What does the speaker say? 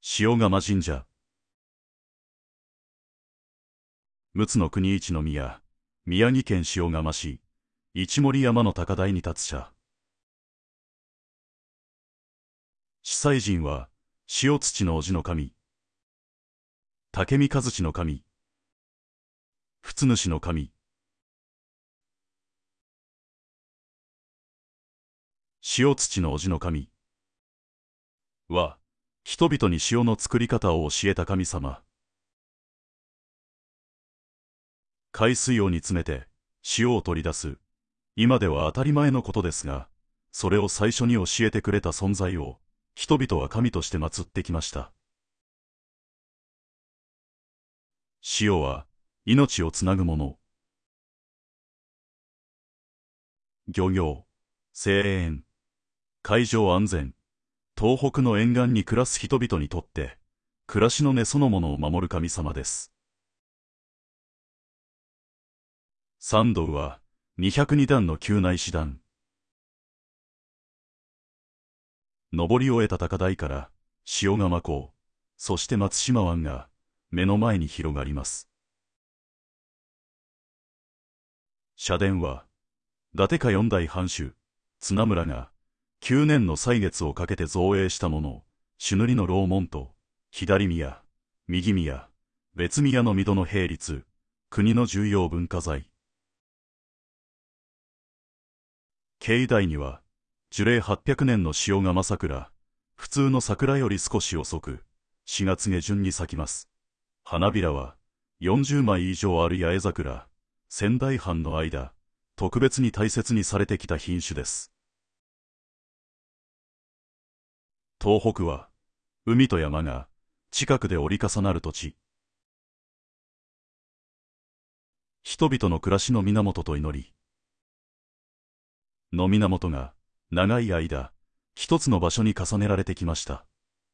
塩釜神社。陸奥の国一の宮、宮城県塩釜市、一森山の高台に立つ社。司祭神は、塩土の叔父の神、武見和地の神、仏主の神。塩土の叔父の神は、人々に塩の作り方を教えた神様。海水を煮詰めて塩を取り出す、今では当たり前のことですが、それを最初に教えてくれた存在を、人々は神として祀ってきました。塩は、命をつなぐもの。漁業、生園、海上安全、東北の沿岸に暮らす人々にとって、暮らしの根そのものを守る神様です。山道は、202段の急な石段。登り終えた高台から、塩釜港、そして松島湾が、目の前に広がります。社殿は、伊達家四代藩主、綱村が、9年の歳月をかけて造営したもの、朱塗りの楼門と、左宮、右宮、別宮の御戸の並立、国の重要文化財。境内には、樹齢800年の塩釜桜、普通の桜より少し遅く、4月下旬に咲きます。花びらは、40枚以上ある八重桜、仙台藩の間、特別に大切にされてきた品種です。東北は、海と山が近くで折り重なる土地。人々の暮らしの源と祈り、の源が長い間、一つの場所に重ねられてきました。